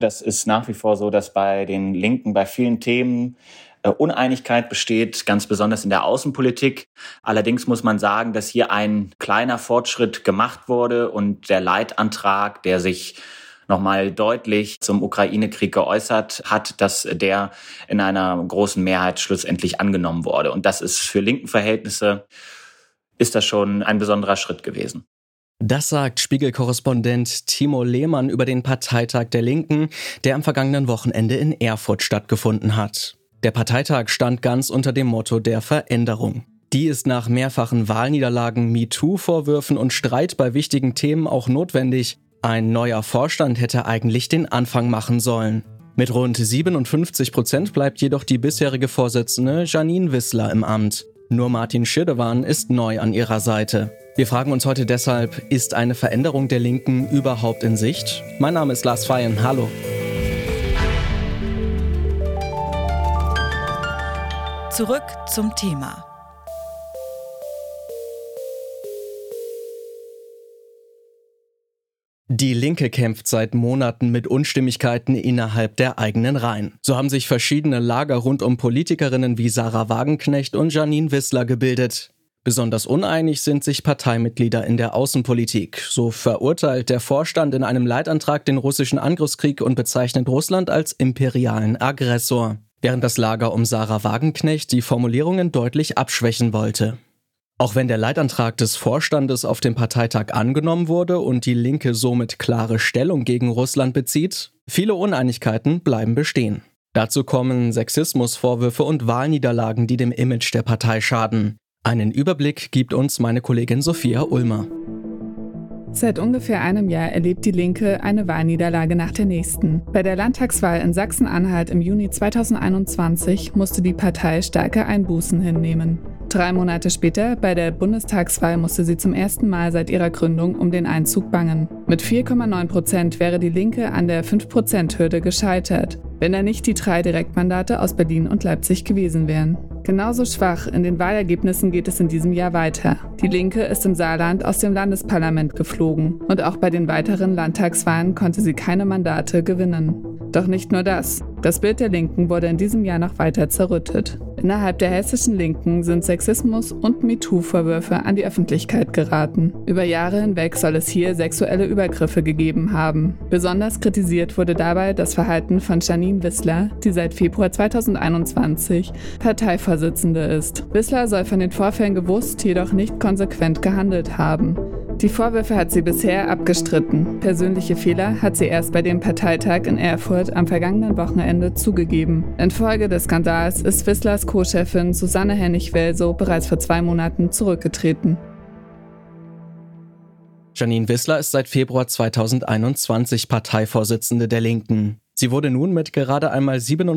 Das ist nach wie vor so, dass bei den Linken bei vielen Themen Uneinigkeit besteht, ganz besonders in der Außenpolitik. Allerdings muss man sagen, dass hier ein kleiner Fortschritt gemacht wurde und der Leitantrag, der sich nochmal deutlich zum Ukraine-Krieg geäußert hat, dass der in einer großen Mehrheit schlussendlich angenommen wurde. Und das ist für linken Verhältnisse, ist das schon ein besonderer Schritt gewesen. Das sagt Spiegel-Korrespondent Timo Lehmann über den Parteitag der Linken, der am vergangenen Wochenende in Erfurt stattgefunden hat. Der Parteitag stand ganz unter dem Motto der Veränderung. Die ist nach mehrfachen Wahlniederlagen, MeToo-Vorwürfen und Streit bei wichtigen Themen auch notwendig. Ein neuer Vorstand hätte eigentlich den Anfang machen sollen. Mit rund 57% bleibt jedoch die bisherige Vorsitzende Jeanine Wissler im Amt. Nur Martin Schirdewan ist neu an ihrer Seite. Wir fragen uns heute deshalb, ist eine Veränderung der Linken überhaupt in Sicht? Mein Name ist Lars Feyen, hallo. Zurück zum Thema. Die Linke kämpft seit Monaten mit Unstimmigkeiten innerhalb der eigenen Reihen. So haben sich verschiedene Lager rund um Politikerinnen wie Sarah Wagenknecht und Jeanine Wissler gebildet. Besonders uneinig sind sich Parteimitglieder in der Außenpolitik. So verurteilt der Vorstand in einem Leitantrag den russischen Angriffskrieg und bezeichnet Russland als imperialen Aggressor, während das Lager um Sarah Wagenknecht die Formulierungen deutlich abschwächen wollte. Auch wenn der Leitantrag des Vorstandes auf dem Parteitag angenommen wurde und die Linke somit klare Stellung gegen Russland bezieht, viele Uneinigkeiten bleiben bestehen. Dazu kommen Sexismusvorwürfe und Wahlniederlagen, die dem Image der Partei schaden. Einen Überblick gibt uns meine Kollegin Sophia Ulmer. Seit ungefähr einem Jahr erlebt die Linke eine Wahlniederlage nach der nächsten. Bei der Landtagswahl in Sachsen-Anhalt im Juni 2021 musste die Partei starke Einbußen hinnehmen. 3 Monate später, bei der Bundestagswahl, musste sie zum ersten Mal seit ihrer Gründung um den Einzug bangen. Mit 4,9% wäre die Linke an der 5%-Hürde gescheitert, wenn da nicht die 3 Direktmandate aus Berlin und Leipzig gewesen wären. Genauso schwach in den Wahlergebnissen geht es in diesem Jahr weiter. Die Linke ist im Saarland aus dem Landesparlament geflogen und auch bei den weiteren Landtagswahlen konnte sie keine Mandate gewinnen. Doch nicht nur das. Das Bild der Linken wurde in diesem Jahr noch weiter zerrüttet. Innerhalb der hessischen Linken sind Sexismus und MeToo-Vorwürfe an die Öffentlichkeit geraten. Über Jahre hinweg soll es hier sexuelle Übergriffe gegeben haben. Besonders kritisiert wurde dabei das Verhalten von Jeanine Wissler, die seit Februar 2021 Parteivorsitzende ist. Wissler soll von den Vorfällen gewusst, jedoch nicht konsequent gehandelt haben. Die Vorwürfe hat sie bisher abgestritten. Persönliche Fehler hat sie erst bei dem Parteitag in Erfurt am vergangenen Wochenende zugegeben. Infolge des Skandals ist Wisslers Co-Chefin Susanne Hennig-Welsow bereits vor 2 Monaten zurückgetreten. Jeanine Wissler ist seit Februar 2021 Parteivorsitzende der Linken. Sie wurde nun mit gerade einmal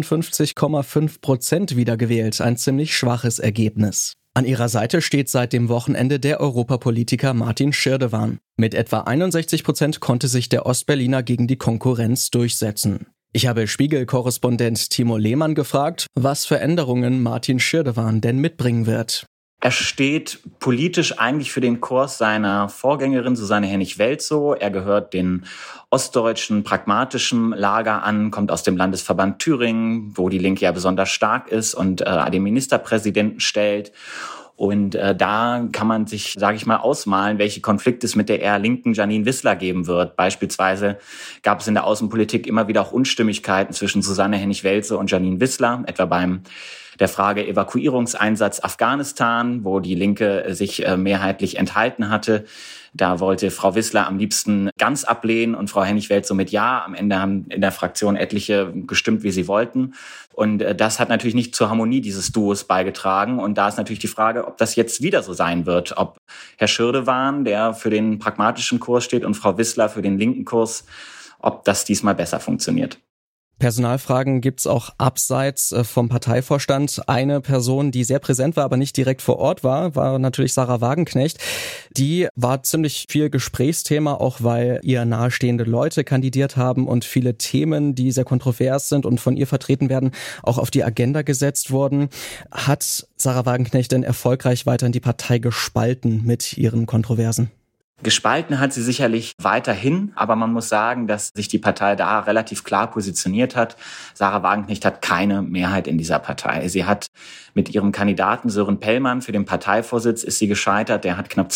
57,5% wiedergewählt, ein ziemlich schwaches Ergebnis. An ihrer Seite steht seit dem Wochenende der Europapolitiker Martin Schirdewan. Mit etwa 61% konnte sich der Ostberliner gegen die Konkurrenz durchsetzen. Ich habe Spiegel-Korrespondent Timo Lehmann gefragt, was für Änderungen Martin Schirdewan denn mitbringen wird. Er steht politisch eigentlich für den Kurs seiner Vorgängerin Susanne Hennig-Welsow. Er gehört den ostdeutschen pragmatischen Lager an, kommt aus dem Landesverband Thüringen, wo die Linke ja besonders stark ist und den Ministerpräsidenten stellt. Und da kann man sich, sage ich mal, ausmalen, welche Konflikte es mit der eher linken Jeanine Wissler geben wird. Beispielsweise gab es in der Außenpolitik immer wieder auch Unstimmigkeiten zwischen Susanne Hennig-Welsow und Jeanine Wissler, etwa beim der Frage Evakuierungseinsatz Afghanistan, wo die Linke sich mehrheitlich enthalten hatte. Da wollte Frau Wissler am liebsten ganz ablehnen und Frau Hennig-Welsow mit Ja. Am Ende haben in der Fraktion etliche gestimmt, wie sie wollten. Und das hat natürlich nicht zur Harmonie dieses Duos beigetragen. Und da ist natürlich die Frage, ob das jetzt wieder so sein wird. Ob Herr Schirdewan, der für den pragmatischen Kurs steht, und Frau Wissler für den linken Kurs, ob das diesmal besser funktioniert. Personalfragen gibt's auch abseits vom Parteivorstand. Eine Person, die sehr präsent war, aber nicht direkt vor Ort war natürlich Sarah Wagenknecht. Die war ziemlich viel Gesprächsthema, auch weil ihr nahestehende Leute kandidiert haben und viele Themen, die sehr kontrovers sind und von ihr vertreten werden, auch auf die Agenda gesetzt wurden. Hat Sarah Wagenknecht denn erfolgreich weiterhin die Partei gespalten mit ihren Kontroversen? Gespalten hat sie sicherlich weiterhin, aber man muss sagen, dass sich die Partei da relativ klar positioniert hat. Sarah Wagenknecht hat keine Mehrheit in dieser Partei. Sie hat mit ihrem Kandidaten Sören Pellmann für den Parteivorsitz ist sie gescheitert. Der hat knapp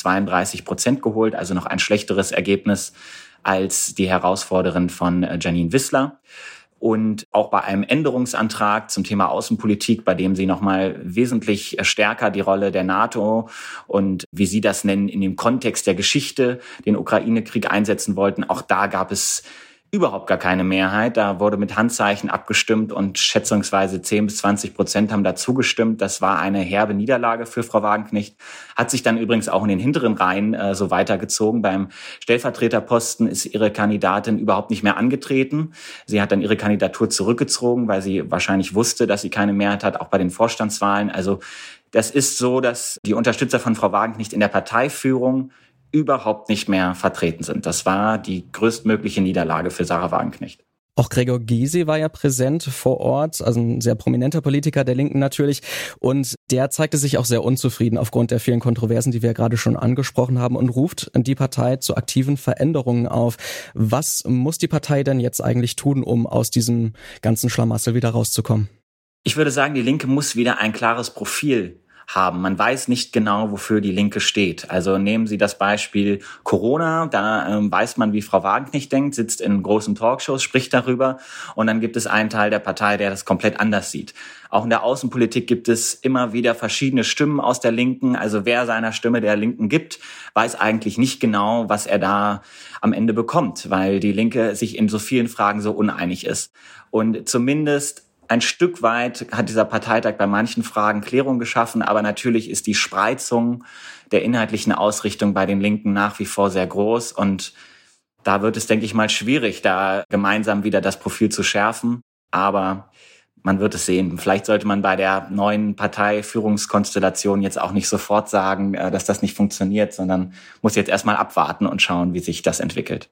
32% geholt, also noch ein schlechteres Ergebnis als die Herausforderin von Janine Wissler. Und auch bei einem Änderungsantrag zum Thema Außenpolitik, bei dem sie nochmal wesentlich stärker die Rolle der NATO und, wie sie das nennen, in dem Kontext der Geschichte den Ukraine-Krieg einsetzen wollten, auch da gab es überhaupt gar keine Mehrheit. Da wurde mit Handzeichen abgestimmt und schätzungsweise 10-20% haben dazu gestimmt. Das war eine herbe Niederlage für Frau Wagenknecht. Hat sich dann übrigens auch in den hinteren Reihen so weitergezogen. Beim Stellvertreterposten ist ihre Kandidatin überhaupt nicht mehr angetreten. Sie hat dann ihre Kandidatur zurückgezogen, weil sie wahrscheinlich wusste, dass sie keine Mehrheit hat, auch bei den Vorstandswahlen. Also das ist so, dass die Unterstützer von Frau Wagenknecht in der Parteiführung überhaupt nicht mehr vertreten sind. Das war die größtmögliche Niederlage für Sarah Wagenknecht. Auch Gregor Gysi war ja präsent vor Ort, also ein sehr prominenter Politiker der Linken natürlich. Und der zeigte sich auch sehr unzufrieden aufgrund der vielen Kontroversen, die wir gerade schon angesprochen haben, und ruft die Partei zu aktiven Veränderungen auf. Was muss die Partei denn jetzt eigentlich tun, um aus diesem ganzen Schlamassel wieder rauszukommen? Ich würde sagen, die Linke muss wieder ein klares Profil haben. Man weiß nicht genau, wofür die Linke steht. Also nehmen Sie das Beispiel Corona. Da weiß man, wie Frau Wagenknecht denkt, sitzt in großen Talkshows, spricht darüber. Und dann gibt es einen Teil der Partei, der das komplett anders sieht. Auch in der Außenpolitik gibt es immer wieder verschiedene Stimmen aus der Linken. Also wer seiner Stimme der Linken gibt, weiß eigentlich nicht genau, was er da am Ende bekommt, weil die Linke sich in so vielen Fragen so uneinig ist. Und zumindest ein Stück weit hat dieser Parteitag bei manchen Fragen Klärung geschaffen, aber natürlich ist die Spreizung der inhaltlichen Ausrichtung bei den Linken nach wie vor sehr groß und da wird es, denke ich mal, schwierig, da gemeinsam wieder das Profil zu schärfen, aber man wird es sehen. Vielleicht sollte man bei der neuen Parteiführungskonstellation jetzt auch nicht sofort sagen, dass das nicht funktioniert, sondern muss jetzt erstmal abwarten und schauen, wie sich das entwickelt.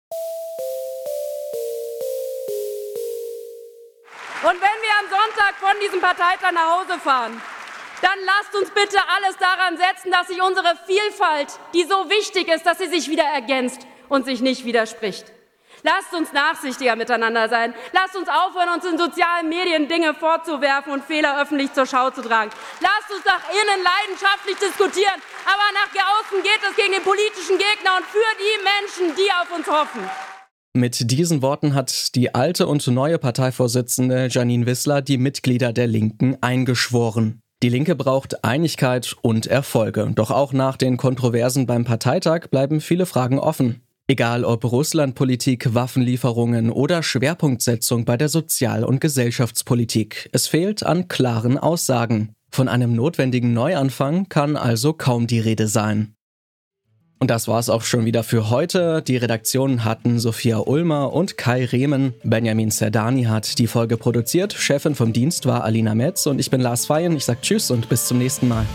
Und wenn wir am Sonntag von diesem Parteitag nach Hause fahren, dann lasst uns bitte alles daran setzen, dass sich unsere Vielfalt, die so wichtig ist, dass sie sich wieder ergänzt und sich nicht widerspricht. Lasst uns nachsichtiger miteinander sein. Lasst uns aufhören, uns in sozialen Medien Dinge vorzuwerfen und Fehler öffentlich zur Schau zu tragen. Lasst uns nach innen leidenschaftlich diskutieren, aber nach außen geht es gegen den politischen Gegner und für die Menschen, die auf uns hoffen. Mit diesen Worten hat die alte und neue Parteivorsitzende Janine Wissler die Mitglieder der Linken eingeschworen. Die Linke braucht Einigkeit und Erfolge. Doch auch nach den Kontroversen beim Parteitag bleiben viele Fragen offen. Egal ob Russlandpolitik, Waffenlieferungen oder Schwerpunktsetzung bei der Sozial- und Gesellschaftspolitik. Es fehlt an klaren Aussagen. Von einem notwendigen Neuanfang kann also kaum die Rede sein. Und das war's auch schon wieder für heute. Die Redaktionen hatten Sophia Ulmer und Kai Rehmen. Benjamin Zerdani hat die Folge produziert. Chefin vom Dienst war Alina Metz und ich bin Lars Feyen. Ich sag Tschüss und bis zum nächsten Mal.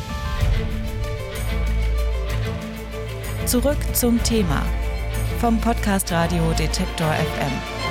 Zurück zum Thema vom Podcast Radio Detektor FM.